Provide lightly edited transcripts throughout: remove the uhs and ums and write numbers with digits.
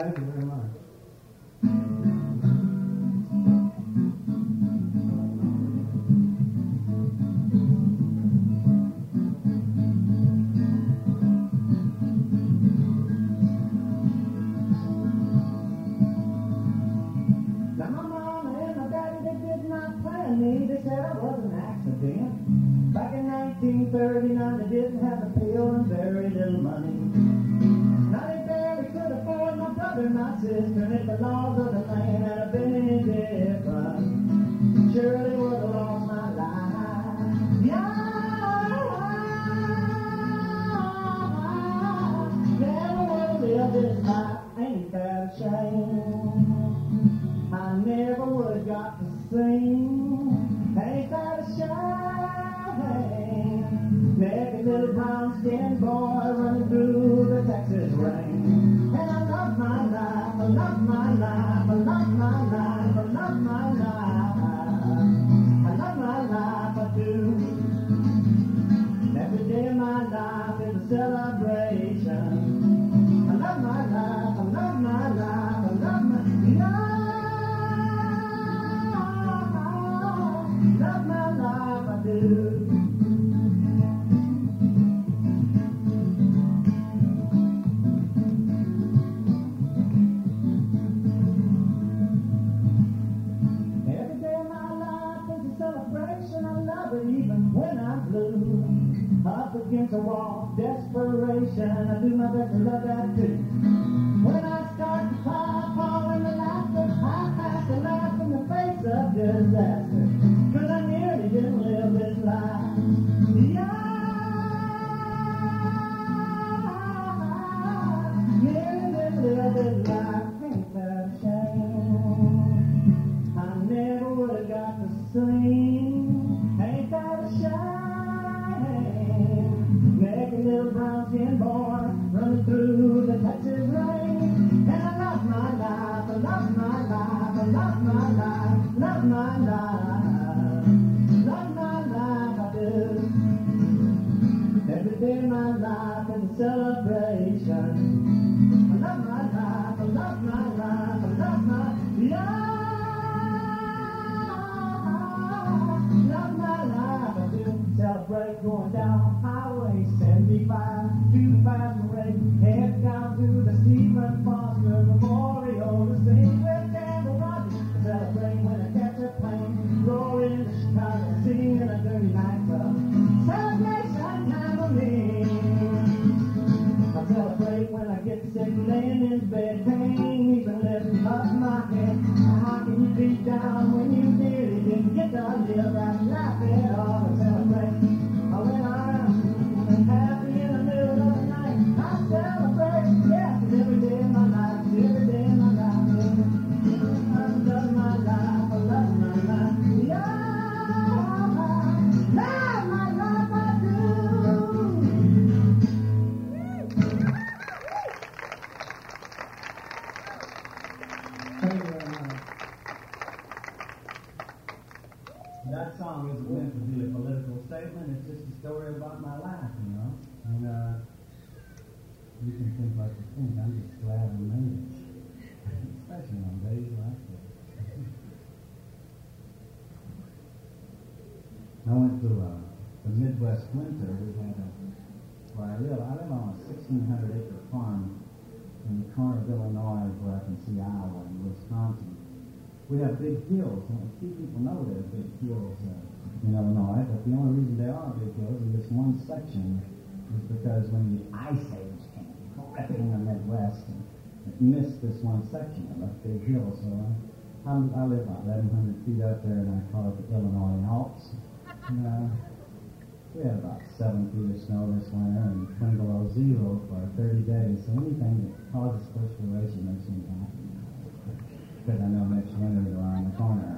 Thank you very much. Now my mama and my daddy, they did not plan me. They said I was an accident. Back in 1939, they didn't have a pill and very little money. Now they barely could afford my brother and my sister, and if the laws of the land had been any different, surely would have lost my life. Never would have lived this life. Ain't that a shame? I never would have got to sing. Ain't that a shame? Naked little brown-skinned boy running through the Texas rain. And I love my life, I love my life, I love my life, I love my life. I love my life, I do. Every day of my life is a celebration. I love my life, I love my life, I love my life. Love my life, I do. Every day of my life is a celebration. I love it even when I'm blue. Up against a wall, desperation. I do my best to love that too. When I start to cry, fall in the laughter, I have to laugh in the face of disaster. Cause I nearly didn't live this life. Nearly didn't live this life. Ain't that a shame? I never would have got to sing. Ain't that a shame? Naked little brown-skinned boy running through the Texas rain. And I love my life, I love my life, I love my life, love my life, love my life, I do. Every day of my life is a celebration. I love my life, I love my life, I love my life. Love my life, I do. Celebrate going down Highway 75, 2008, head down to the Stephen Foster Memorial to sing with Campbell Rogers. Celebrate when I catch a plane, roll into Chicago, singing a dirty nightclub. Celebration time for me. I celebrate when I get sick, laying in bed, pain even lifting up my head. How can you be down when you nearly didn't get to live that life at all? I celebrate when I'm happy in the middle of the night. I celebrate, yeah, 'cause every day of my life, every day of my life, I love my life, I love my life, yeah, love my life, I do. Thank you very much. That song isn't meant to be a political statement. It's just a story about my life, you know. And you can think like you think. I'm just glad I made it, especially on days like this. I went to the Midwest winter. We had where I live on a 1,600-acre farm in the corner of Illinois, where I can see Iowa and Wisconsin. We have big hills. Well, few people know there are big hills in Illinois, but the only reason there are big hills in this one section is because when the Ice Age came ripping the Midwest, it missed this one section. It left big hills. So I live about 1,100 feet up there, and I call it the Illinois Alps. And, we had about 7 feet of snow this winter and 20 below zero for 30 days. So anything that causes perspiration makes me happy. Because I know next winter is around the corner.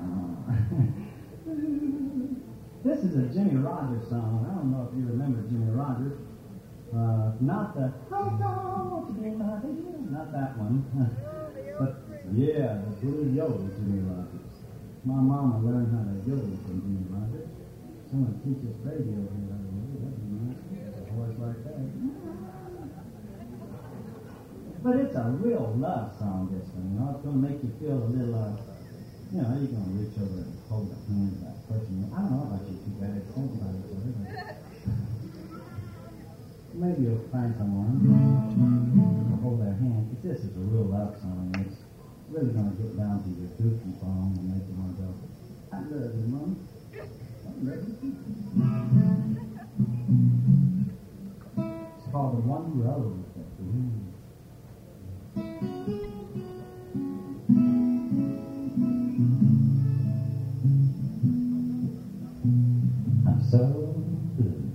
This is a Jimmy Rogers song. I don't know if you remember Jimmy Rogers. Not the not that one. But yeah, the blue yodel Jimmy Rogers. My mama learned how to yodel from Jimmy Rogers. Someone teaches radio here. That'd be nice. A voice like that. But it's a real love song, this one. You know, it's going to make you feel a little, you know, you're going to reach over and hold the hand of that person. I don't know about you two guys think about each other, but maybe you'll find someone to hold their hand. Because this is a real love song. And it's really going to get down to your goofy song and make you want to go, I love you, Mom. I love you. It's called The One Rose. I'm so good,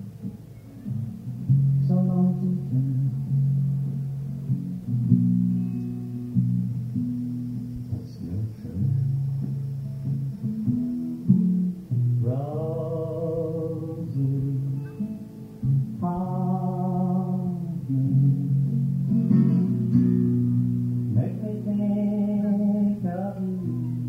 so long to turn. That's still true. Roses haunt me, make me think of you.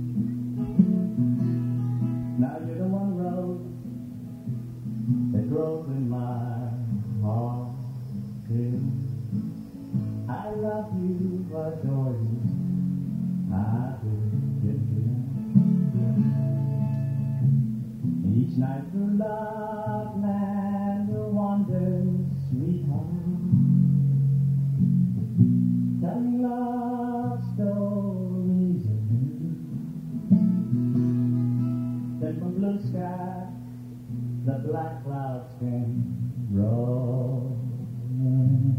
Now you're the one rose that grows in my heart too. I love you, adore you, I do, yes, and each night through love land will wander, sweetheart, telling love stories of you. Then from blue sky the black clouds came rolling,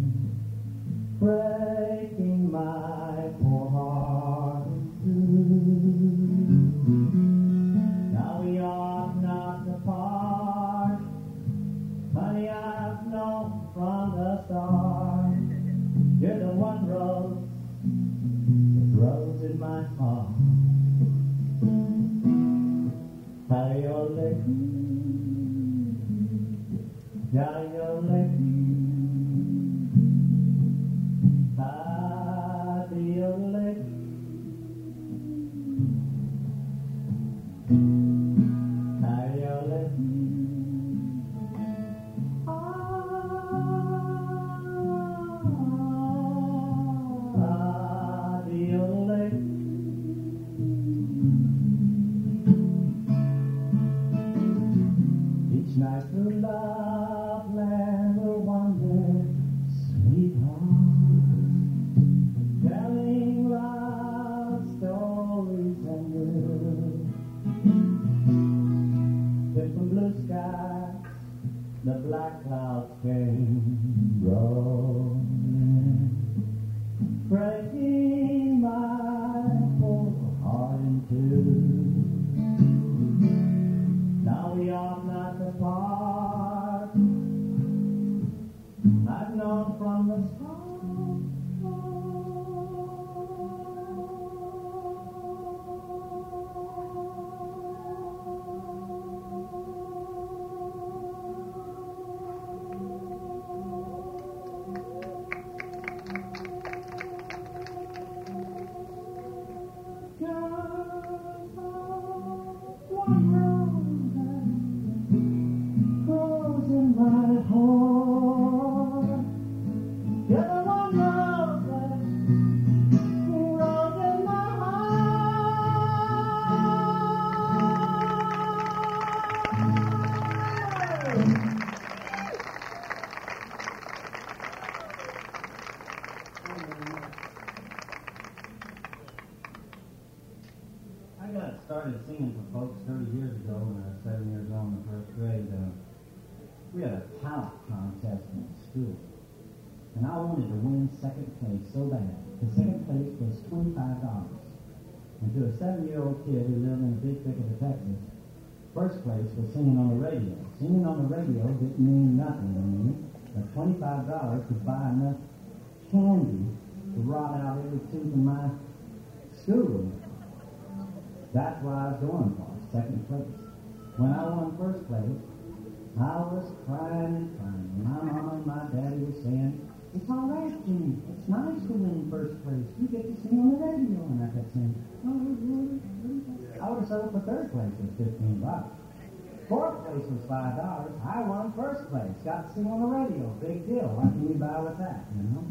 breaking my poor heart in two. Now we are not apart, honey, I've known from the start. You're the one rose that grows in my heart. Hayoleki, Yayoleki, Adioleki, Hayoleki, Adioleki. Each night through love land will wander, sweetheart, telling love stories and you. Then from blue sky the black clouds came rolling, breaking my poor heart in two. Now we are not apart, I've known from the start. One rose grows in my heart. You're the one rose that grows in my I got started singing for folks 30 years ago when I was 7 years old in the first grade. We had a talent contest in school, and I wanted to win second place so bad. The second place was $25. And to a 7-year-old kid who lived in the big thicket of Texas, first place was singing on the radio. Singing on the radio didn't mean nothing to me, but $25 could buy enough candy to rot out every tooth in my schoolroom. That's what I was going for, second place. When I won first place, I was crying and crying. My mama and my daddy were saying, it's all right, Jimmy. It's nice to win first place. You get to sing on the radio. And I kept saying, oh, really? I would have settled for third place with $15. Fourth place was $5. I won first place. Got to sing on the radio. Big deal. What can you buy with that, you know?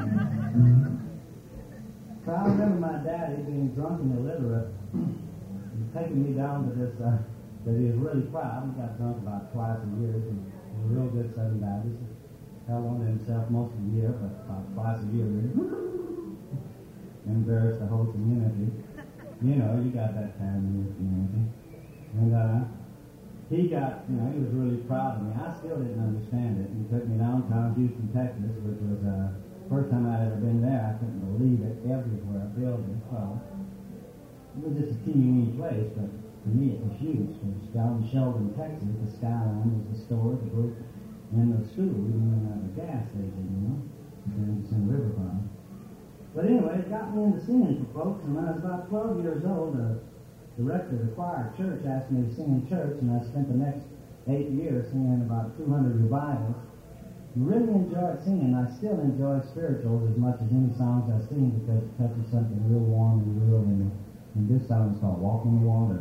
So I remember my daddy being drunk and illiterate, taking me down to this, that he was really proud. He got drunk about twice a year. He was a real good Southern Baptist. Held on to himself most of the year, but about twice a year, really. Embarrassed the whole community. You know, you got that time in your community. And he got, you know, he was really proud of me. I still didn't understand it. He took me downtown Houston, Texas, which was the first time I'd ever been there. I couldn't believe it. Everywhere, buildings. Well, it was just a teeny place, but to me it was huge. It was down in Sheldon, Texas. The skyline was the store, the group, and the school, even the gas station, you know, and it's in Riverfront. But anyway, it got me into singing for folks, and when I was about 12 years old, the director of the choir at church asked me to sing in church, and I spent the next 8 years singing about 200 revivals. I really enjoyed singing. I still enjoy spirituals as much as any songs I sing because it touches something real warm and real in me. And this song is called Walk on the Water.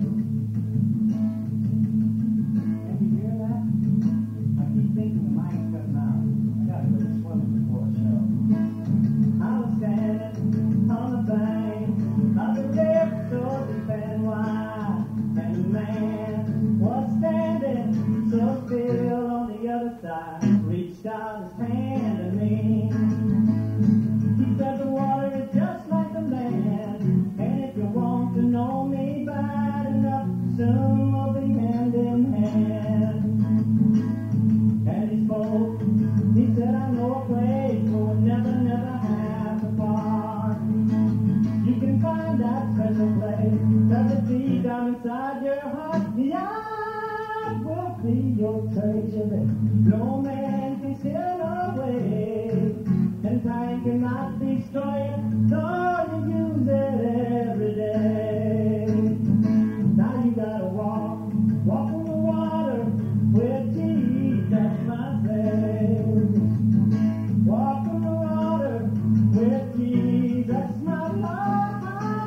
Can you hear that? I keep thinking the mic's cutting out. I gotta go swimming before a show. I was standing on the bank of the river towards the Benoit, and the man was standing so still on the other side, reached out his hand to me. He said the water is just like the land, and if you want to know me bad enough, soon we'll be hand in hand. And he spoke, he said, I know a place where we'll never, never have to part. You can find that special place, that's a deep down inside your heart. Yeah, will be your treasure there. No man can steal away, and time cannot destroy it, though you use it every day. Now you gotta walk on the water with Jesus, my Savior. Walk on the water with Jesus, my Lord.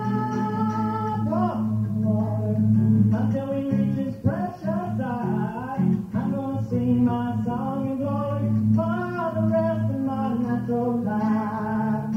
Walk on the water until we reach His precious side. I'm gonna sing my song in glory for the rest of my natural life.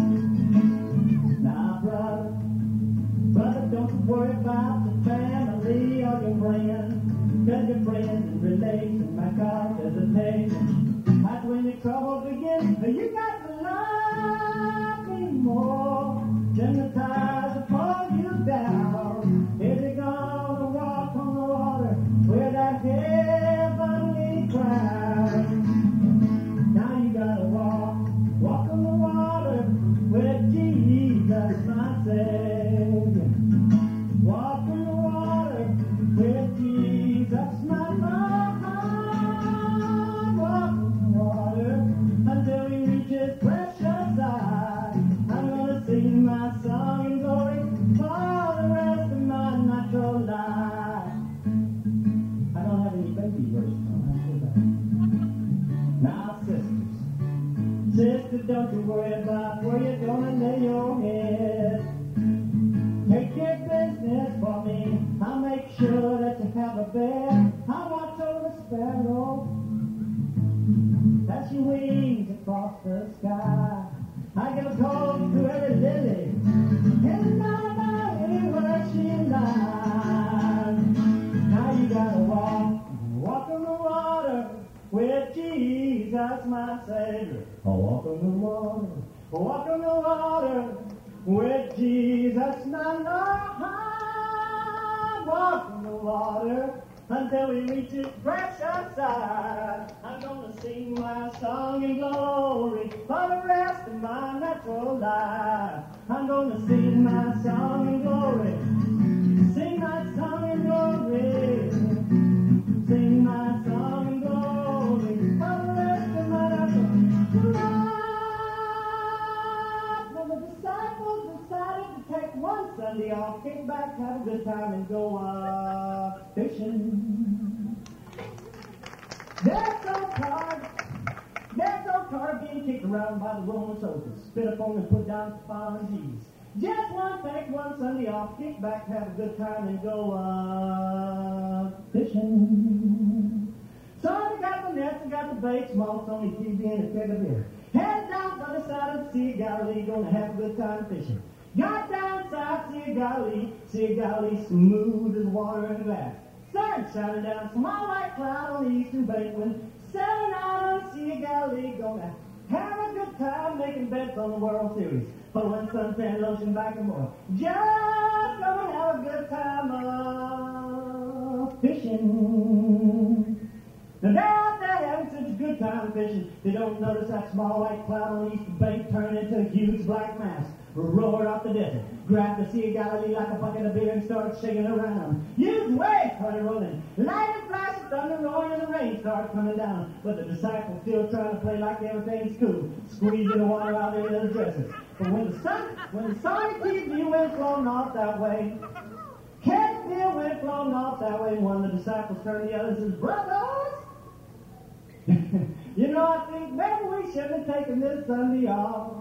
Now, brother, don't you worry about the family or your friends, 'cause your friends and relations might cause hesitation. That's when the trouble begins. You got to love me more than the tides that pull you down. If you're gonna walk on the water with that heavenly crowd, now you gotta walk on the water with Jesus, my Savior. Walk on the water with Jesus, my Lord. Walk on the water until we reach His precious side. I'm gonna sing my song in glory for the rest of my natural life. I don't have any baby verses on that. Now, sister, don't you worry about where you're gonna lay your head. Take care of business for me. I'll make sure that you have a bed. I'll watch over the sparrow as she wings across the sky. I give a call to every lily in my valley where she lies. Now you gotta walk on the water with Jesus, my Savior. Walk on the water with Jesus, my Lord. Walk on the water until we reach His precious side. I'm gonna sing my song in glory for the rest of my natural life. I'm gonna sing my song in glory, sing my song in glory, sing my song in glory for the rest of my natural life. Well, the disciples decided to take one Sunday off, kick back, have a good time, and go fishing. They're so tired being kicked around by the Roman soldiers, spit upon and put down to following Jesus. Just take one Sunday off, kick back, have a good time, and go fishing. So they got the nets, they got the bait, small Tony TV and a keg of beer. Head down by the side of the Sea of Galilee, gonna have a good time fishing. Got down south, Sea of Galilee, smooth as water in glass. Sun shining down, small white cloud on the eastern bank, sailing out on the Sea of Galilee, gonna have a good time making bets on the World Series. Pulling suntan lotion back and forth. Just gonna have a good time fishing. Now they're out there having such a good time fishing, they don't notice that small white cloud on the eastern bank turn into a huge black mass. Roared off the desert, grabbed the Sea of Galilee like a bucket of beer and started shaking it around. Huge waves started rolling, lightning flash of thunder roaring, and the rain started coming down. But the disciples still trying to play like everything's cool, squeezing the water out of their little dresses. But when the Sonic TV went floating off that way, Catfield went floating off that way, and one of the disciples turned to the other and says, "Brothers, you know, I think maybe we shouldn't have taken this Sunday off."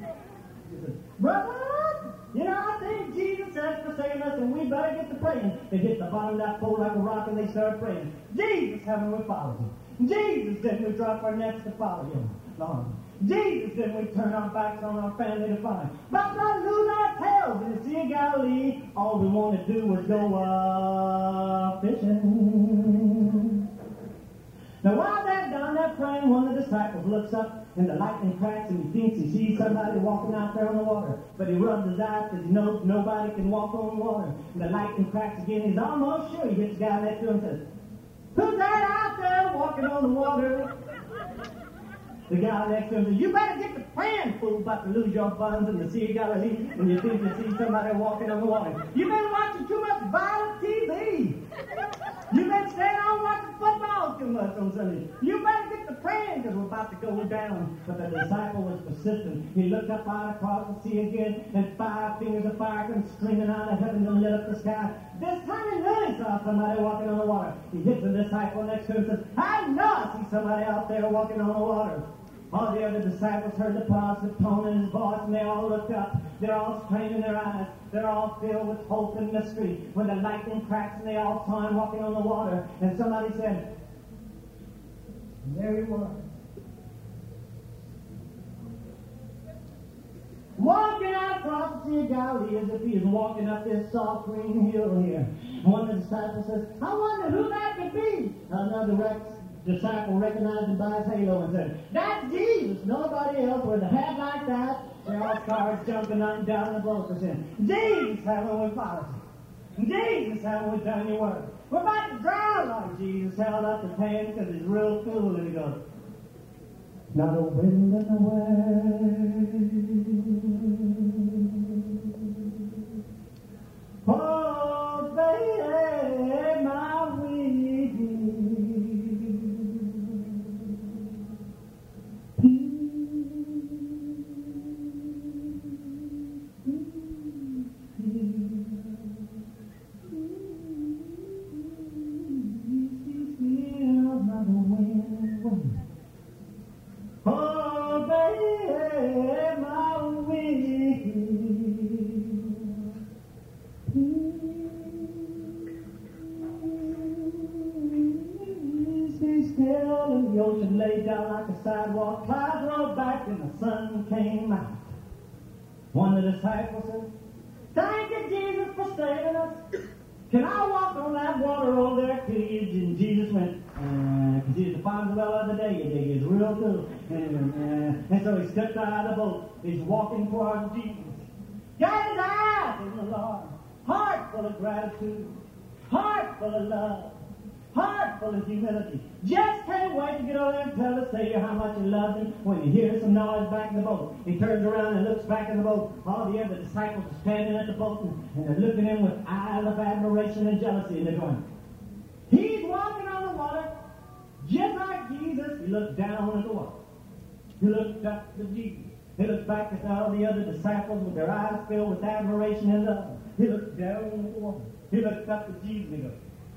"Brother, you know, I think Jesus has forsaken us and we better get to praying." They hit the bottom of that pole like a rock and they started praying. "Jesus, haven't we followed you? Jesus, didn't we drop our nets to follow you? Lord, Jesus, didn't we turn our backs on our family to follow you? But not lose our tails in the Sea of Galilee. All we want to do was go fishing." Now while they're down there praying, one of the disciples looks up and the lightning cracks and he thinks he sees somebody walking out there on the water. But he rubs his eyes because he knows nobody can walk on the water. And the lightning cracks again. He's almost sure he hits the guy next to him and says, "Who's that out there walking on the water?" The guy next to him says, "You better get to praying, fool, about to lose your buns in the Sea of Galilee when you think you see somebody walking on the water. You've been watching too much violent TV. You've been staying on watching football too much on Sunday. You better get to praying because we're about to go down." But the disciple was persistent. He looked up out across the sea again, and 5 fingers of fire come streaming out of heaven and lit up the sky. This time he really saw somebody walking on the water. He hits the disciple next to him and says, "I know I see somebody out there walking on the water." All the other disciples heard the positive tone in his voice, and they all looked up. They're all straining their eyes. They're all filled with hope and mystery. When the lightning cracks and they all saw him walking on the water, and somebody said, "There he was, walking out across the Sea of Galilee as if he was walking up this soft green hill here." One of the disciples says, "I wonder who that could be." Another disciple recognized him by his halo and said, "That's Jesus, nobody else with a hat like that." They all started jumping up and down the boat and saying, "Jesus, haven't we followed you? Jesus, haven't we done your work? We're about to drown." Like Jesus held up his hand because he's real cool, and he goes, "Not a wind in the way. Oh, baby, my weed. Oh, baby, my weed. Be still, and the ocean lay down like a sidewalk. Clouds rolled back and the sun came out. One of the disciples said, "Thank you, Jesus, for saving us. Can I walk on that water over there, please?" And Jesus went, because he was the farmer's well of the day, you dig. He's real cool. And so he stepped out of the boat. He's walking towards Jesus. Got his eyes on the Lord. Heart full of gratitude. Heart full of love. Heart full of humility. Just can't wait to get over there and tell the Savior how much he loves him when he hears some noise back in the boat. He turns around and looks back in the boat. All the other disciples are standing at the boat and they're looking at him with eyes of admiration and jealousy, and they're going, "He's walking on the water just like Jesus." He looked down at the water. He looked up at Jesus. He looked back at all the other disciples with their eyes filled with admiration and love. He looked down at the water. He looked up at Jesus and he goes,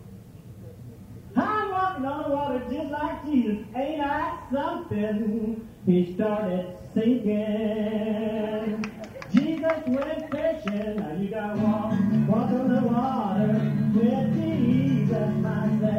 "I'm walking on the water just like Jesus. Ain't I something?" He started sinking. Jesus went fishing. Now you gotta walk on the water with Jesus, my Savior.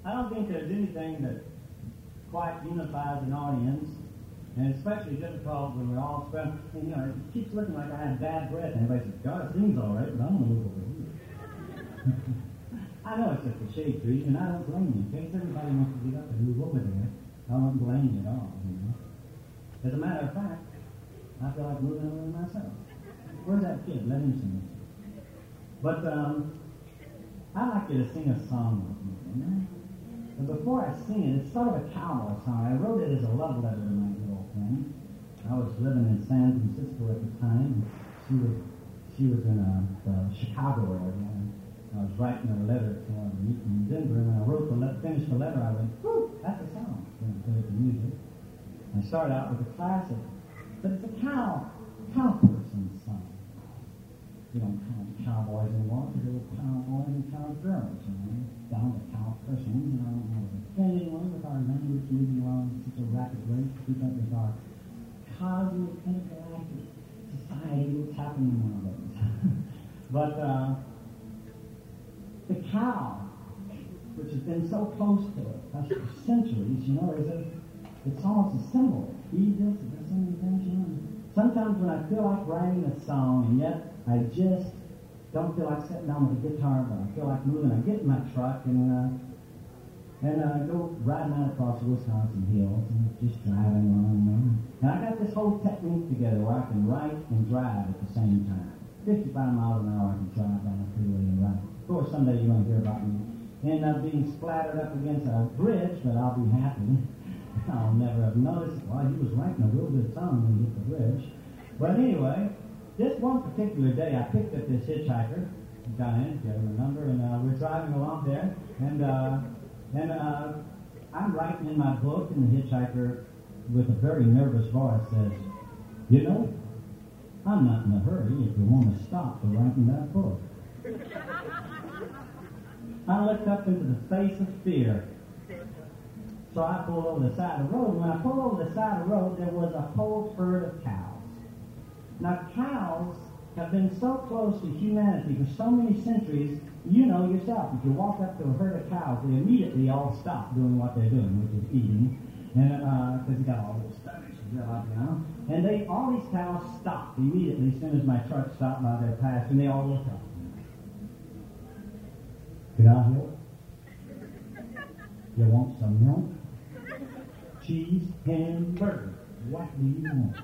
I don't think there's anything that quite unifies an audience, and especially difficult when we're all spent, you know, it keeps looking like I have bad breath, and everybody says, God, it sings all right, but I'm going to move over here. I know it's just a shade tree, and I don't blame you. In case everybody wants to get up and move over there, I don't blame you at all, you know. As a matter of fact, I feel like moving over there myself. Where's that kid? Let him sing. But I'd like you to sing a song with me, you know? And before I sing it, it's sort of a cowboy song. I wrote it as a love letter to my little friend. I was living in San Francisco at the time. She was in the Chicago area. And I was writing a letter to her in Denver, and when I finished the letter, I went, whoo, that's a song. Then I played the music. I started out with a classic, but it's a cowperson's song. You don't count cowboys anymore, because there were cowboys and cowgirls, you know. Down to cowpersons, you know, I don't want to offend anyone with our language moving along at such a rapid rate. Keep up with our cosmic intergalactic society, what's happening nowadays. But the cow, which has been so close to us for centuries, you know, it's almost a symbol. Feed this, it does so many things, you know. Sometimes when I feel like writing a song, and yet I just don't feel like sitting down with a guitar, but I feel like moving. I get in my truck and go riding out across the Wisconsin hills and just driving along. And I got this whole technique together where I can write and drive at the same time. 55 miles an hour I can drive down the freeway and write. Of course, someday you're going to hear about me end up being splattered up against a bridge, but I'll be happy. I'll never have noticed. Well, he was writing a real good song when he hit the bridge. But anyway, this one particular day, I picked up this hitchhiker, Diane, if you ever remember, and we're driving along there, and I'm writing in my book, and the hitchhiker, with a very nervous voice, says, you know, I'm not in a hurry if you want to stop for writing that book. I looked up into the face of fear. So I pulled over the side of the road. When I pulled over the side of the road, there was a whole herd of cows. Now, cows have been so close to humanity for so many centuries, you know yourself. If you walk up to a herd of cows, they immediately all stop doing what they're doing, which is eating, and because you got all those stomachs, you know. And all these cows stopped immediately as soon as my truck stopped by their pasture, and they all looked up. Can I help? You want some milk? Cheese, ham, burger. What do you want?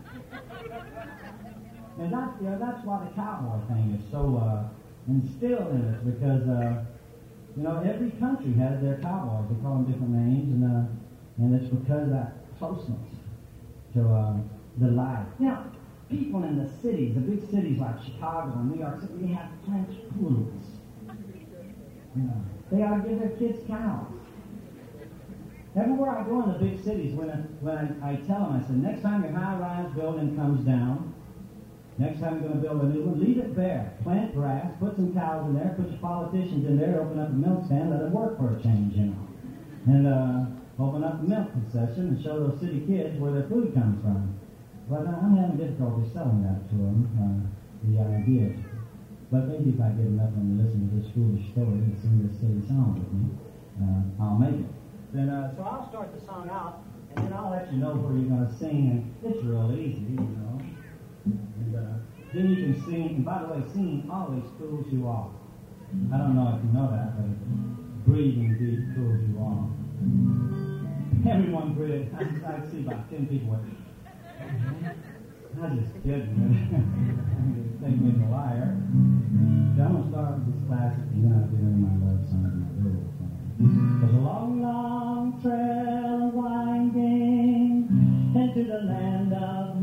And that's why the cowboy thing is so instilled in us, because every country has their cowboys. They call them different names, and it's because of that closeness to the life. Now, people in the cities, the big cities like Chicago and New York City, they have French poodles. You know, they ought to give their kids cows. Everywhere I go in the big cities, when I tell them, I said, next time your high-rise building comes down, next time you're going to build a new one, leave it bare. Plant grass, put some cows in there, put your politicians in there, open up a milk stand, let it work for a change, you know. And open up a milk concession and show those city kids where their food comes from. But I'm having difficulty selling that to them, the idea. But maybe if I get enough of them to listen to this foolish story and sing this silly song with me, I'll make it. Then, so I'll start the song out, and then I'll let you know where you're going to sing, and it's real easy, you know. And then you can sing, and by the way, singing always cools you off. I don't know if you know that, but breathing deep cools you off. Everyone breathes. I see about 10 people went, I'm just kidding. Think me a liar. So I'm going to start with this classic, and then I'll get into my love song and my real song. There's a long, long trail winding into the land of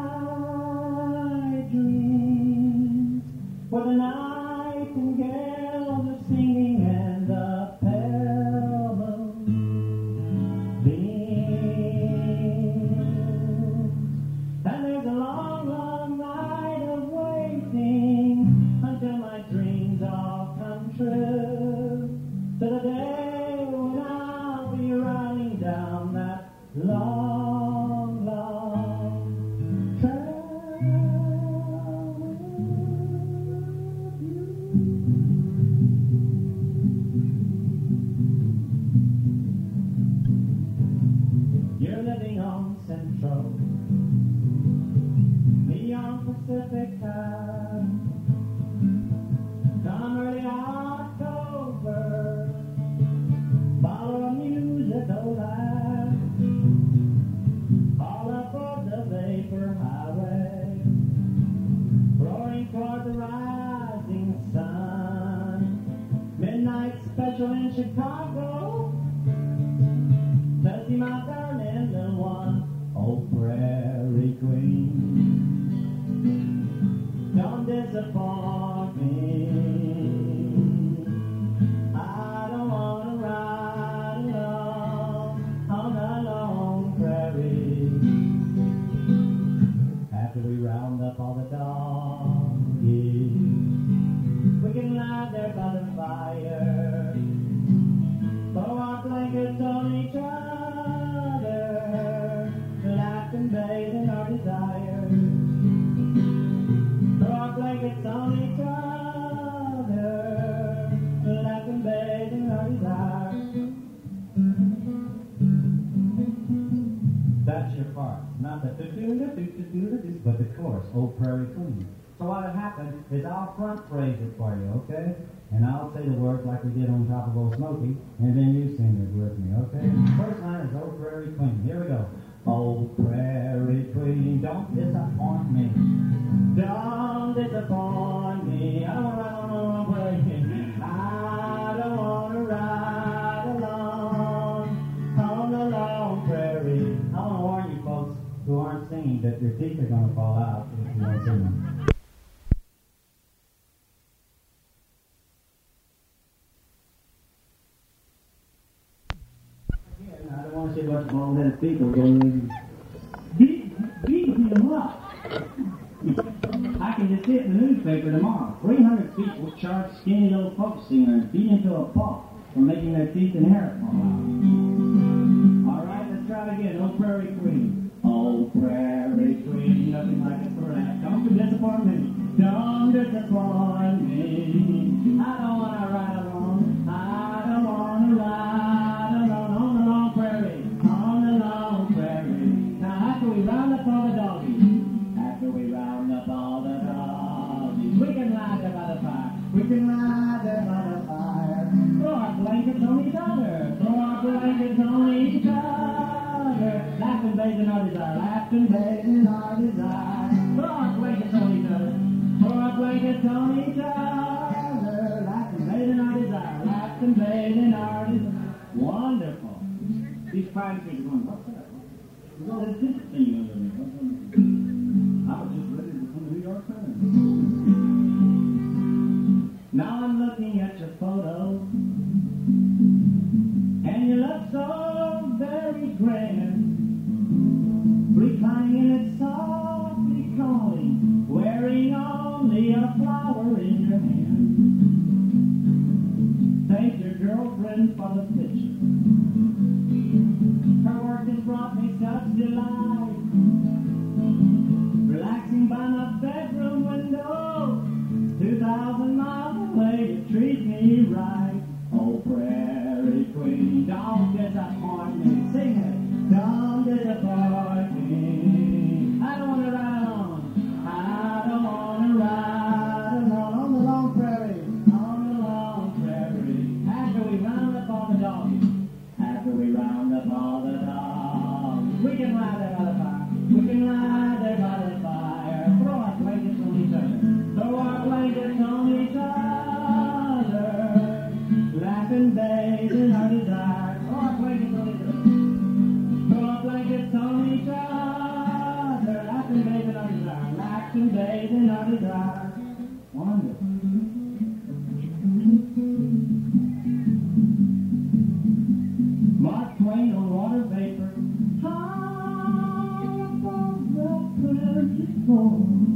my dreams, where the nightingales are singing and the pale moon beams. And there's a long, long night of waiting until my dreams all come true. To the Pacific time. Come early October, follow a musical line, all aboard the vapor highway, roaring toward the rising sun. Midnight special in Chicago, to see my darling little one, oh Prairie Queen. Don't disappoint me. I don't want to ride along on a long prairie. After we round up all the doggies, we can lie there by the fire, throw our blankets on each other, laugh and bathe in our desires. Throw our blankets on each other, laugh and bathe in our desires. That's your part. Not the do-do-do-do-do-do-do, but the chorus, Old Prairie Queen. So what will happen is I'll front phrase it for you, okay? And I'll say the words like we did on top of Old Smoky, and then you sing it with me, okay? First line is Old Prairie Queen. Here we go. Old Prairie Queen, don't disappoint me. Don't disappoint me. I don't want to ride on a plane. I don't want to ride along on the long prairie. I want to warn you folks who aren't singing that your teeth are going to fall out if you don't sing them. Again, I don't want to see what's bald-headed people going beat them up. I can just see it in the newspaper tomorrow. 300 people charge skinny little folk singers beat into a pulp for making their teeth and hair fall out. All right, let's try it again. Old Prairie Queen. Old Prairie Queen, nothing like it for that. Don't disappoint me. Don't disappoint me. I don't want to ride along. I don't want to ride along on the long prairie. On the long prairie. Now after we round up all the doggies, after we round up all the doggies, we can lie there by the fire. We can lie there by the fire. Throw our blankets on each other. Throw our blankets on each other. Laugh and bathe in our desire. Laugh and bathe in our desire. Throw our blankets on each other. Throw our blankets on each other. Laugh and bathe in our desire. Laugh and bathe in our desire. Wonderful. These pine trees are going, what's that? There's all this thing under me. I was just ready to become a New York Times. Now I'm looking at your photo, and you look so very grand, reclining and softly calling, wearing only a flower in your hand. Thank your girlfriend for the picture. Her work has brought me such delight, relaxing by my bedroom window, 2,000 miles away to treat me right. Oh, Prairie Queen, don't disappoint me. Sing it. Don't disappoint me. I don't want to ride along. I don't want to ride along on the long prairie. On the long prairie. After we round up all the doggies. After we round up all the dogs. We can lie there by the fire. We can lie there by the fire. Throw our blankets on each other. Throw our blankets on each other. Laugh and bathe in our desire. Throw our blankets on each other. Throw our blankets on each other. Laugh and bathe in our desire. Laugh and bathe in our desire. Wonderful. Mark Twain on water vapor. High above the prairie floor.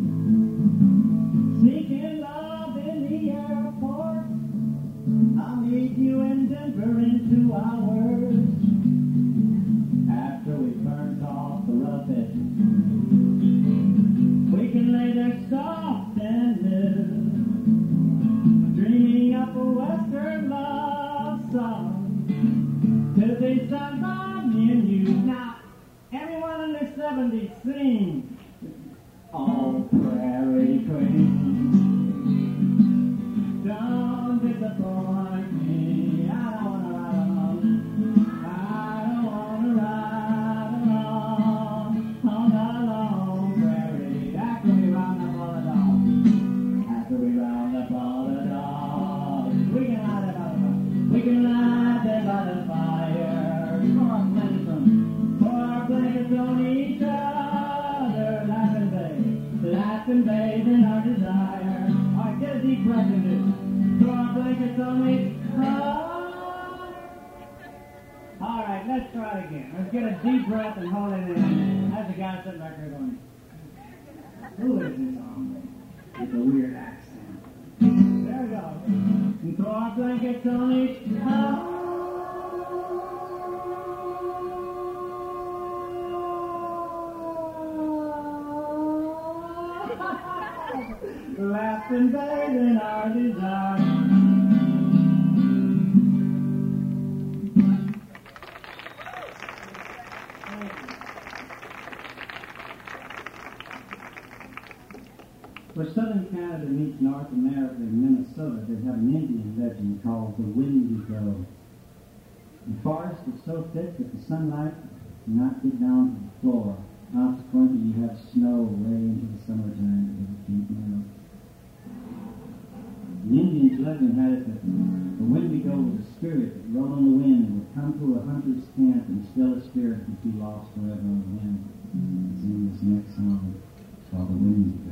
Seeking love in the airport. I'll meet you in Denver in 2 hours. After we burnt off the rough edges, we can lay there soft and live, dreaming up a western love song to be sung by me and you. Now, everyone in their 70s sing. Oh, prairie queen, don't disappoint me. I don't wanna ride alone. I don't wanna ride alone on the long prairie. After we round up all the dogs, after we round up all the dogs, we can light it by the fire. We can light it by the fire. Pour our blankets on, pour our blankets on each other, laughing, bathe in our desire. All right, get a deep breath in this. Pour our blankets on each other. All right, let's try it again. Let's get a deep breath and hold it in. That's the guy sitting back there going, who is this on? With a weird accent. There we go. And throw our blankets on each other. Laughing, bathing our desire. Where southern Canada meets North America in Minnesota, they have an Indian legend called the Wendigo. The forest is so thick that the sunlight cannot get down to the floor. Consequently, you have snow way into the summertime because it can't melt. The Indians' legend had it that the Wendigo was a spirit that rode on the wind and would come to a hunter's camp and still a spirit and be lost forever on the wind. It's in this next song called the Wendigo.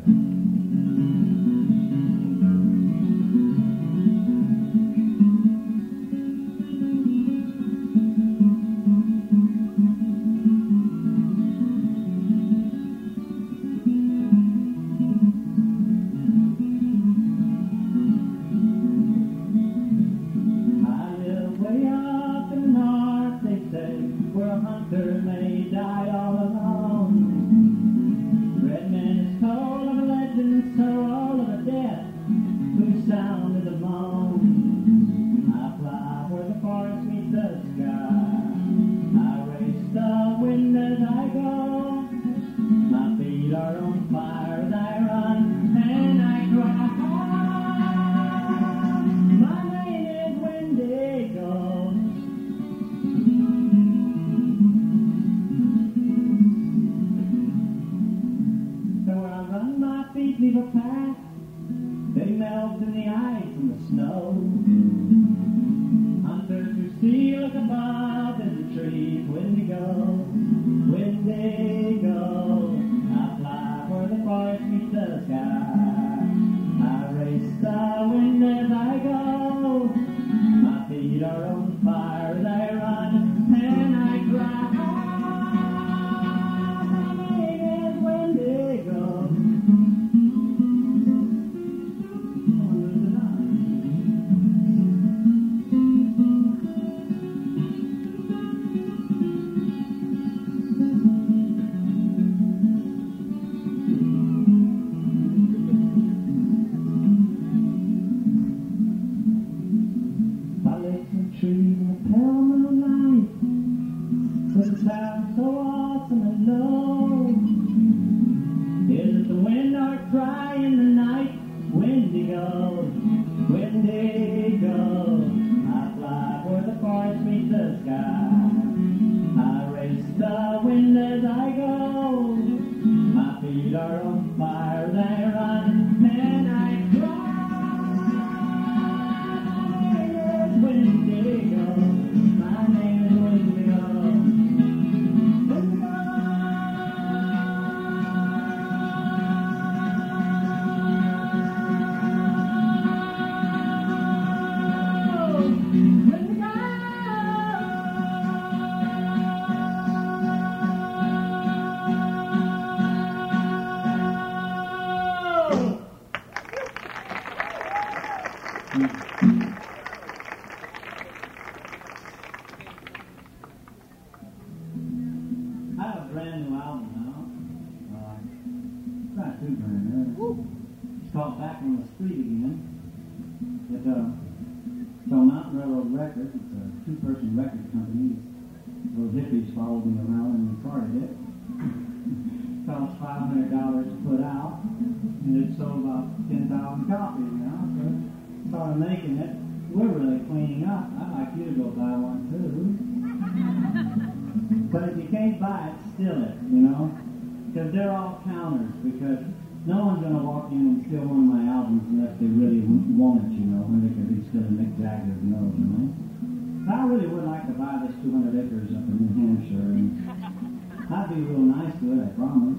cost $500 to put out, and it sold about 10,000 copies, you know. So started making it. We're really cleaning up. I'd like you to go buy one too. But if you can't buy it, steal it, you know, because they're all counters. Because no one's going to walk in and steal one of my albums unless they really want it, you know, when they could be stealing Mick Jagger's nose, you know. I really would like to buy this 200 acres up in New Hampshire, and I'd be real nice to it, I promise.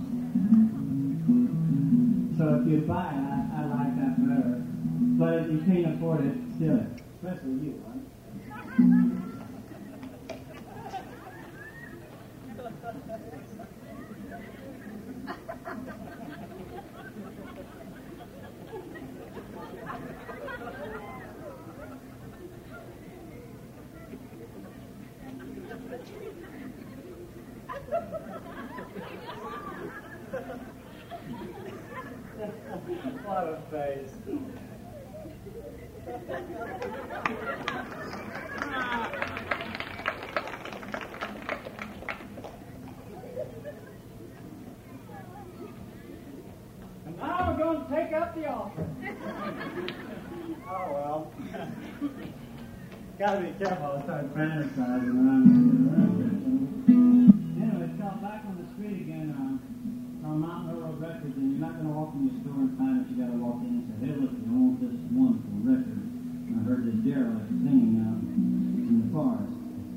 So if you buy it, I like that better. But if you can't afford it, steal it. Especially you, right? What a face. And now we're going to take up the offering. Oh, well. Gotta be careful. I'll start fantasizing when I'm anyway, it's called Back on the Street again on Mountain Railroad Records, and you're not going to walk in your store and find it. You got to walk in and say, hey, look, I want this wonderful record. And I heard this derelict singing out in the forest.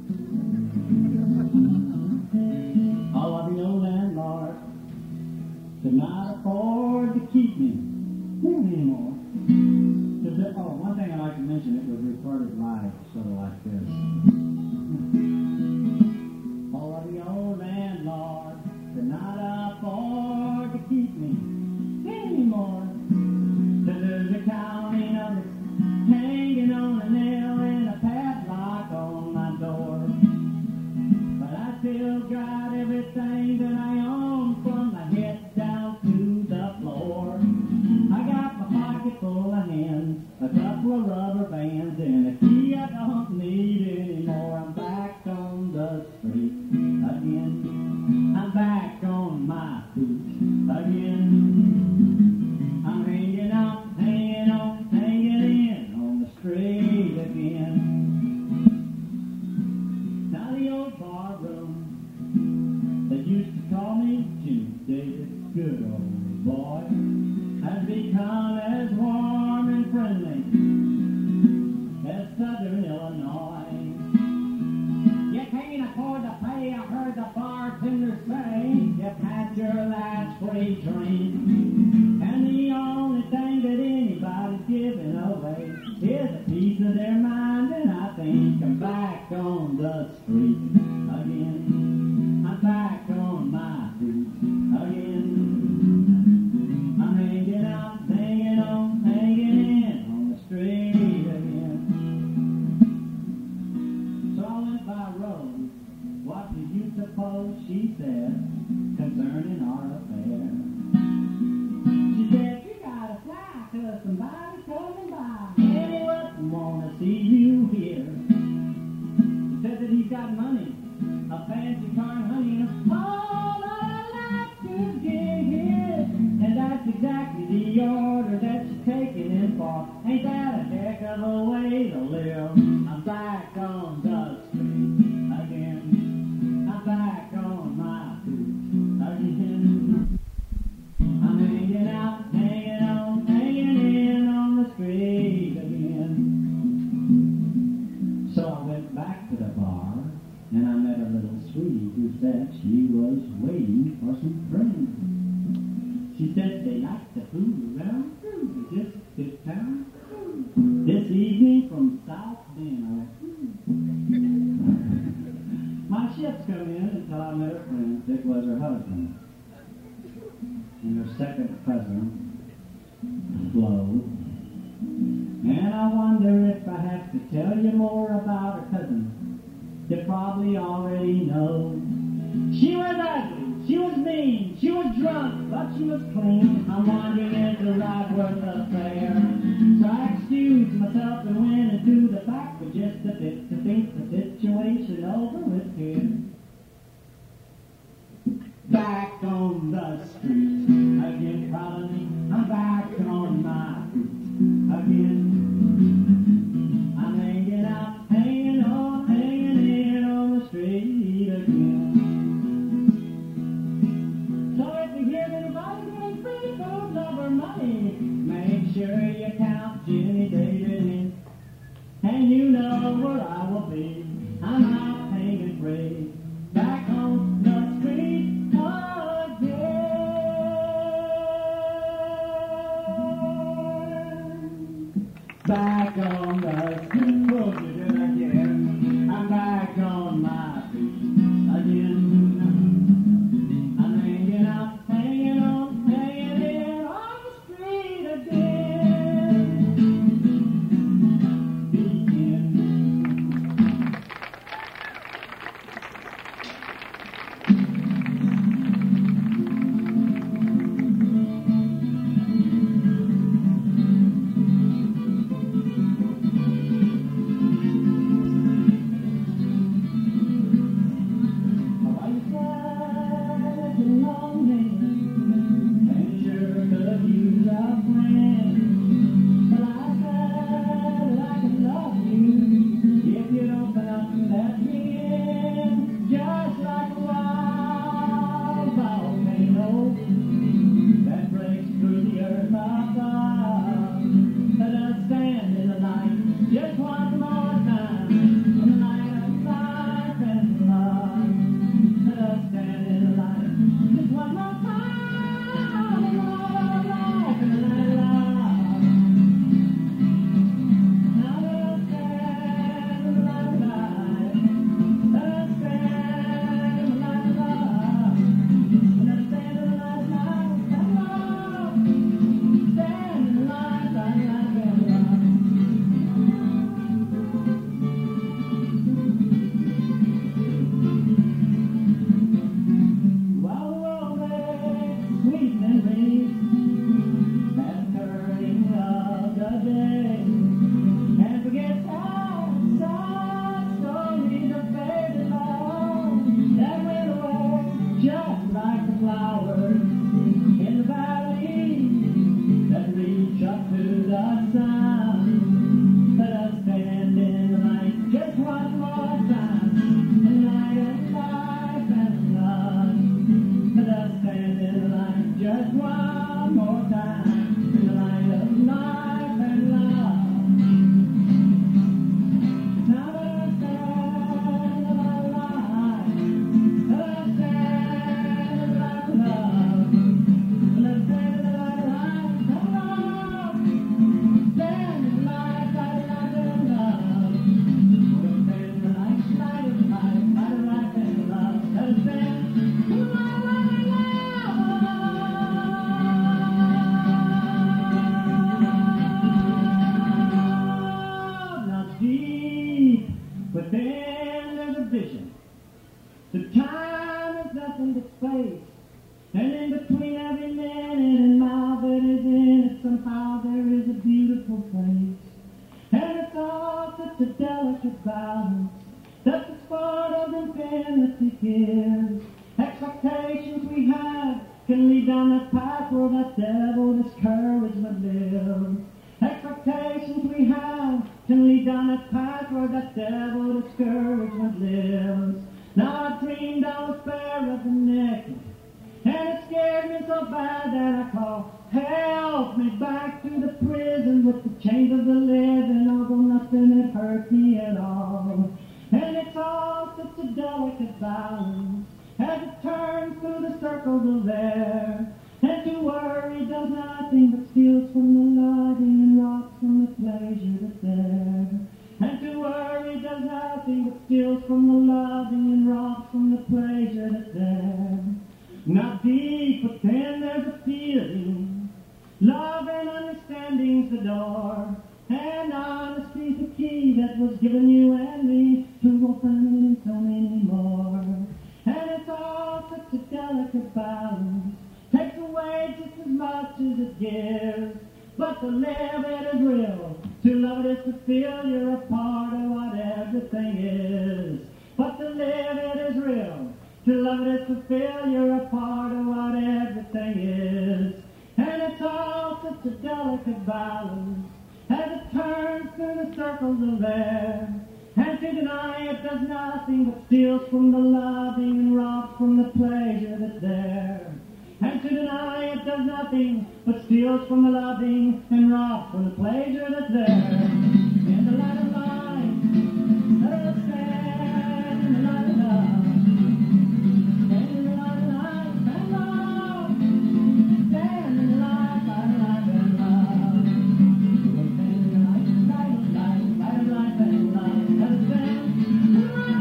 All of the old landlord could not afford to keep me anymore. One thing I'd like to mention, it was recorded live, sort of like this. All of the old landlord could not afford to keep me anymore. So there's a counting of it hanging on a nail and a padlock on my door. But I still got everything that I own from my head down to the floor. I got my pocket full of hands, a couple of rubber bands, and a key I don't need anymore. I'm back on the street again. I'm back on my feet again. I'm hanging on, hanging in on the street again. Now the old bar room that used to call me Jimmy Davis, good old boy, has become as warm and friendly as Southern Illinois. You can't afford to pay, I heard the bartender say. You've had your last free drink, and the only thing that anybody's giving away is a piece of their mind, and I think I'm back on the street again. I'm back on my feet again. I'm hanging out, hanging on, hanging in on the street again. So I went by Rose. What did you suppose she said concerning our affair? She said, you gotta fly, 'cause somebody's coming by. And he wouldn't wanna see you here. He said that he's got money, a fancy car and honey, and all I'd like to get here. And that's exactly the order that you're taking in for. Ain't that a heck of a way to live? I'm back on the street again. I'm back on my feet again. I'm hanging out, hanging on, hanging in on the street again. So I went back to the bar, and I met a little sweetie who said she was waiting for some friends. She said they like to fool around, just this town, this evening from South Bend. My ship's come in until I met her friend. It was her husband and her second cousin, Flo. And I wonder if I have to tell you more about her cousin. You probably already know. She was ugly, she was mean, she was drunk, but she was clean. I'm wondering if the ride was a fare. So I excused myself and went into the back for just a bit to think the situation over with here. Back on the the street again, probably I'm back on my feet again. I'm hanging out, hanging on, hanging in on the street again. So if you hear anybody getting free food, love, or money, make sure you count Jimmy David in, and you know where I will be. I'm out hanging free, back on the street again. Back on the street, close it again. I'm back on my feet again. I'm hanging out, hanging on, hanging in on the street again. Begin. Just one more time, in the light of life and love. Let us stand in the light. Just one more time, in the light of life and the light of love. Now let us stand in the light of life. Let us stand in the light of love. Let us stand in the light of life and love. Stand in the light of life and love. Sweet memories that turning of the day, and forget sad stories of faded love that went away, just like the flowers in the valley that reach up to the sun. Let us stand in the light just one more time, in the light of life and love. Let us stand in the light just one more time, in the light of life and love. Now let us stand in the light of life. Let us stand in the light of love. Let us stand in the light of life and love. Stand in the light, light of life and love. Let us stand in the light, light of life, light of life and love. Let us stand in the light of life and love. But then there's a vision. The time is nothing but space, and in between every minute and mile that is in it, somehow there is a beautiful place. And it's all such a delicate balance that the sport of infinity gives. Expectations we have can lead down that path where that devil discouragement lives. Expectations we have can lead down that path where that devil discouragement lives. Now I dreamed I was bare of the naked, and it scared me so bad that I called, help me back to the prison with the chains of the living, although nothing had hurt me at all. And it's all such a delicate balance as it turns through the circles of air. And to worry does nothing but steals from the loving and robs from the pleasure that's there. And to worry does nothing but steals from the loving and robs from the pleasure that's there. Not deep, but then there's a feeling. Love and understanding's the door, and honesty's the key that was given you and me to open it and so many more. And it's all such a delicate balance. Takes away just as much as it gives. But to live it is real. To love it is to feel you're a part of what everything is. But to live it is real. To love it is to feel you're a part of what everything is. And it's all such a delicate balance as it turns through the circles of air. And to deny it does nothing but steals from the loving and robs from the pleasure that's there. And to deny it does nothing but steals from the loving and robs from the pleasure that's there. In the light of life, let us stand in the light of love. Stand in the light of life and love. Stand in the light of life and love. Stand in the light of life and love. Let us stand in the light of love.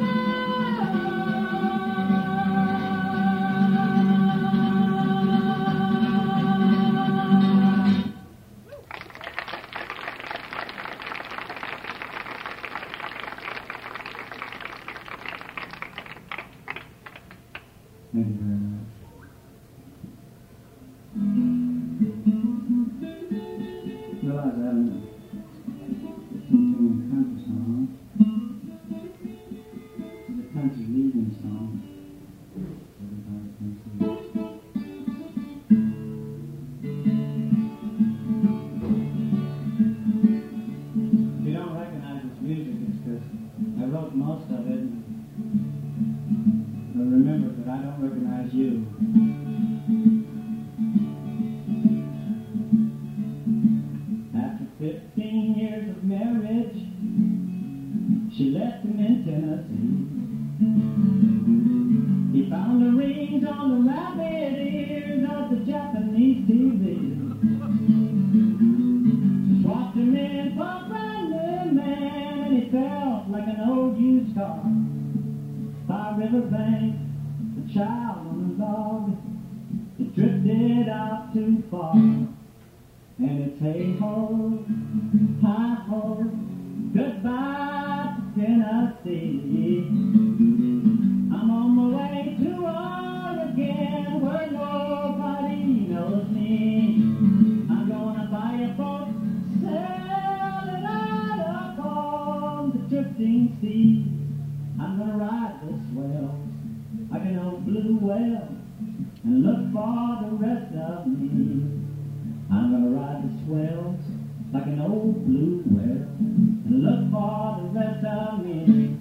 Thank you very much. Realize I haven't listened to a country song. It's a country leading song. Everybody can see it. If you don't recognize this music, it's because I wrote most of it. But remember that I don't recognize you. After 15 years of marriage, she left him in Tennessee. He found the rings on the rabbit ears of the Japanese TV. She swapped him in for a brand new man, and he felt like an old used car. By riverbank, the child on the log, it drifted out too far. And it's hey-ho, hi-ho, goodbye to Tennessee. I'm on my way to Oregon, where nobody knows me. I'm gonna buy a boat, sail it out upon the drifting sea. I'm gonna ride the swells like an old blue whale and look for the rest of me. I'm gonna ride the swells like an old blue whale and look for the rest of me.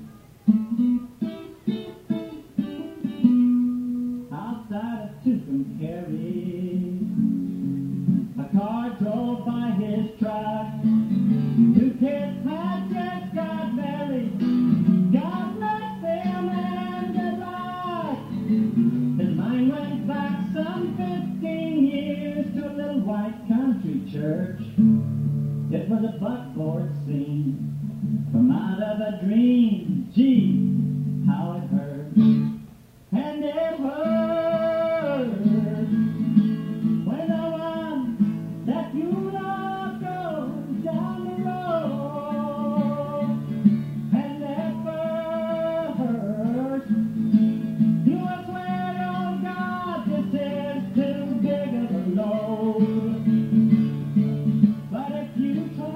Outside of Tucumcari, a car drove by his track. Two kids had just got married. God bless them and good luck. His mind went back some 15 years to a little white country church. It was a buckboard scene from out of a dream. Gee, how it hurt. And it hurt when the one that you love goes down the road. And it hurt. You will swear, oh God, this is too big of a load. But if you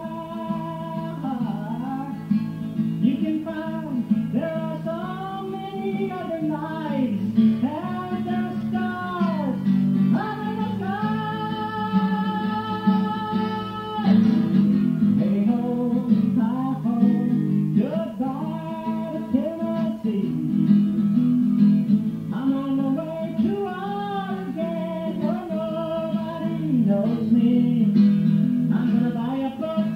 try, you can find there are so many other nights and the stars up in the sky. Hey ho, hi ho, goodbye to Tennessee. I'm on the way to Oregon where nobody knows me. I'm gonna buy a boat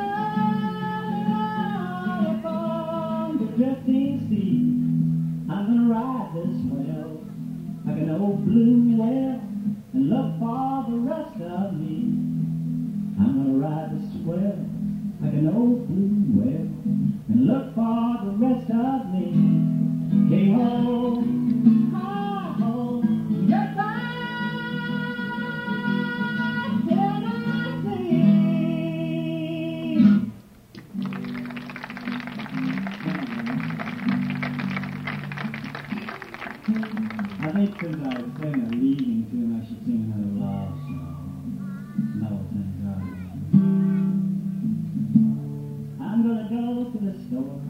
out upon the drifting sea. I'm gonna ride this whale like an old blue whale and look for the rest of me. I'm gonna ride this whale like an old blue whale and look for the rest of me. Hey ho, hi ho, goodbye, Tennessee. I think since I was playing a leading tune, I should sing another love song. No, thank God. I'm gonna go to the store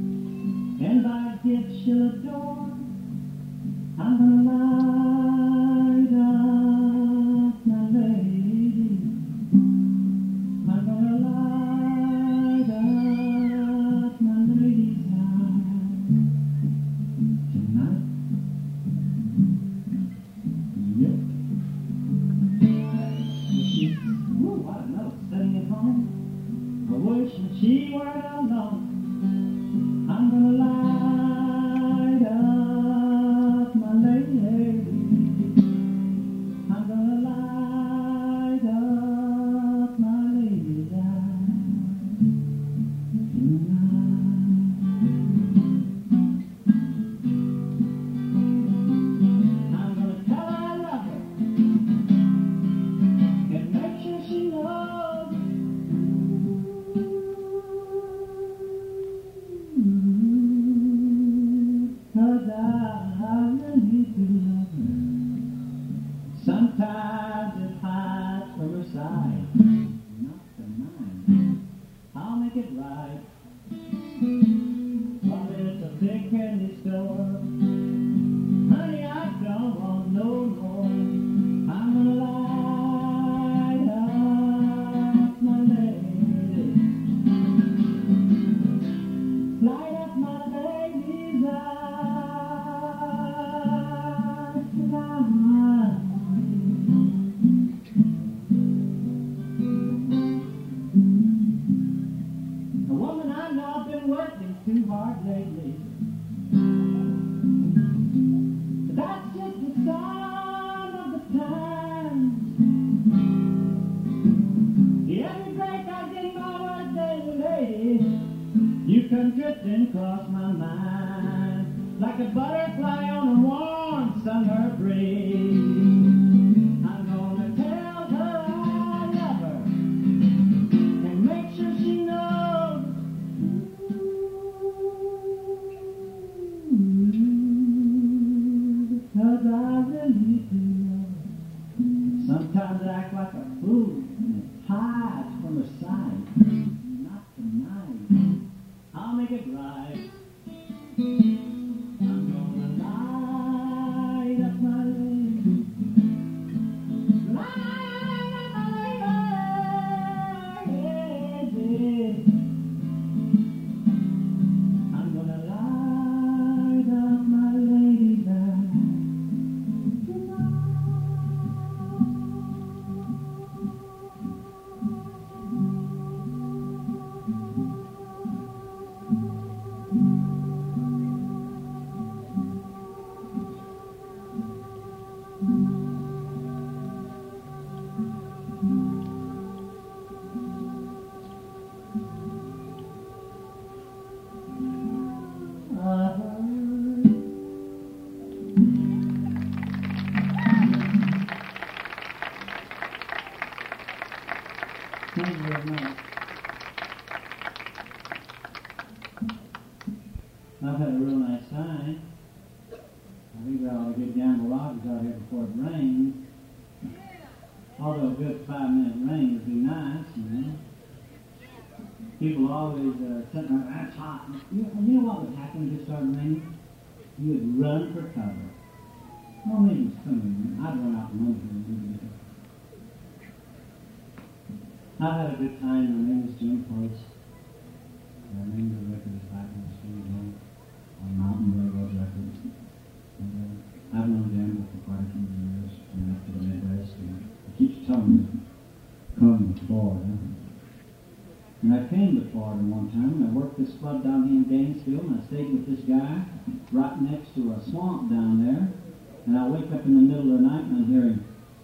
and buy a gift she'll adore. I'm gonna lie tides it hides from her side. Not tonight. I'll make it right. But it's a big candy store. Honey, I don't want no more. I'm gonna light up my lady. Light up my lady's eyes tonight. The woman I know been working too hard lately. That's just the sign of the times. Every break I get my workday, lady, you come drifting across my mind like a butterfly on a warm summer breeze. I'm gonna tell her I love her and make sure she knows. Because I really do love her. Sometimes I act like a fool and it hides from her sight. Not tonight. I'll make it right. I'm gonna light up my lady. Light up my lady. I'm gonna light up my lady tonight. Thank you very much. I've had a real nice time. I think we ought to get down the lodges out here before it rains. Although a good 5-minute rain would be nice, you know. People always sitting there, that's hot. You know what would happen if it started raining? You would run for cover. Well, maybe it's coming. I'd run out from under here and do it. I've had a good time. My name is Jim Post. My name of the record is Back in the Studio on Mountain Railroad Records. And, I've known Jim for quite a few years, coming up to the Midwest, and he keeps telling me to come to Florida. And I came to Florida one time, and I worked this club down here in Gainesville, and I stayed with this guy right next to a swamp down there. And I wake up in the middle of the night, and I'm hearing,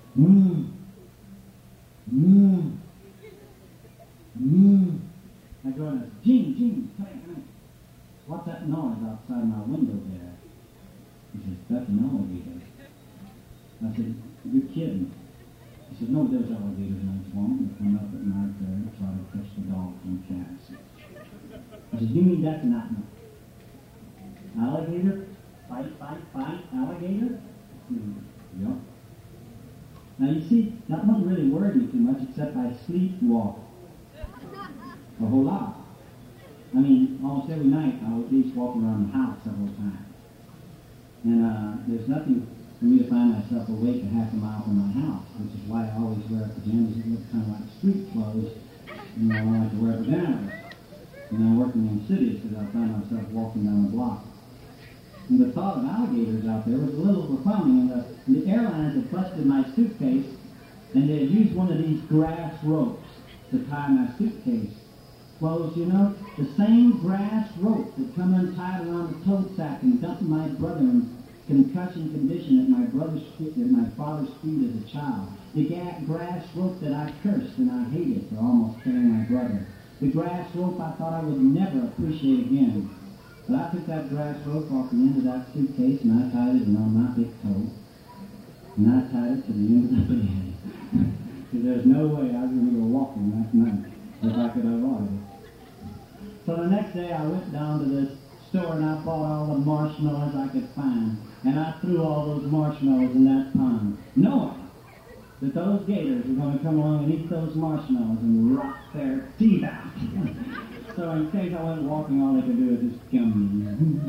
I go in there, Gene, come here. What's that noise outside my window there? He says, that's an alligator. I said, you're kidding. He said, no, there's alligators in that swamp. They come up at night there and try to catch the dogs and cats. I said, you mean that's not no alligator? Fight, alligator? Yep. Now you see, that doesn't really worry me too much, except I sleepwalk a whole lot. I mean, almost every night I'll at least walk around the house several times. And there's nothing for me to find myself awake a half a mile from my house, which is why I always wear pajamas that look kind of like street clothes. You know, I like to wear pajamas. When I'm working in cities, because I find myself walking down the block. And the thought of alligators out there was a little overwhelming, and the airlines had busted my suitcase, and they had used one of these grass ropes to tie my suitcase closed, you know, the same grass rope that come untied around the tow sack and dumped my brother in concussion condition at my father's feet as a child. The grass rope that I cursed and I hated for almost killing my brother. The grass rope I thought I would never appreciate again. But I took that grass rope off the end of that suitcase and I tied it around my big toe. And I tied it to the end of the bed. Because there's no way I was going to go walking that night if I could avoid it. So the next day I went down to the store and I bought all the marshmallows I could find. And I threw all those marshmallows in that pond, knowing that those gators were going to come along and eat those marshmallows and rock their teeth out. So in case I wasn't walking, all they could do is just come.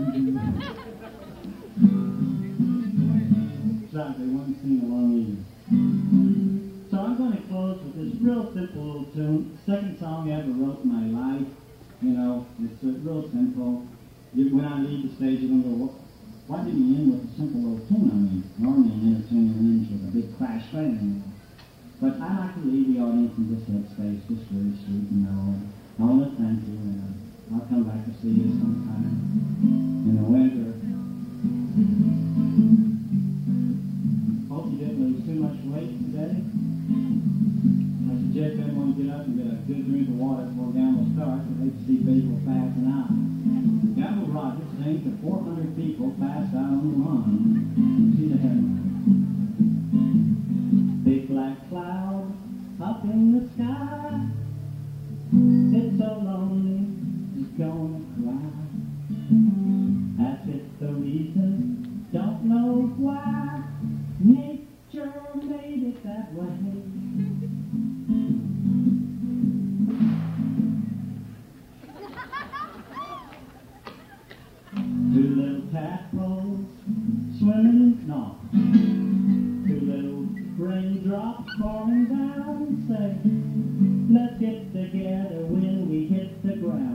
It's like they wouldn't sing along either. So I'm going to close with this real simple little tune. Second song I ever wrote in my life. You know, it's real simple. When I leave the stage, you're going to go, why didn't you end with a simple little tune? I mean, normally an entertainer ends with a big crash thing. But I like to leave the audience in this headspace, just really sweet and mellow. I want to thank you, and I'll come back to see you sometime in the winter. Hope you didn't lose too much weight today. I suggest everyone get up and get a good drink of water before gamble starts. I hate to see people passing out. Gamble Rogers sings to 400 people passed out on the lawn. See the headline. Big black cloud up in the sky. It's so lonely, it's gonna cry. As if the reason, don't know why. Nature made it that way. Two little tadpoles swimming, no. Two little raindrops falling down, say, let's get together when we hit the ground.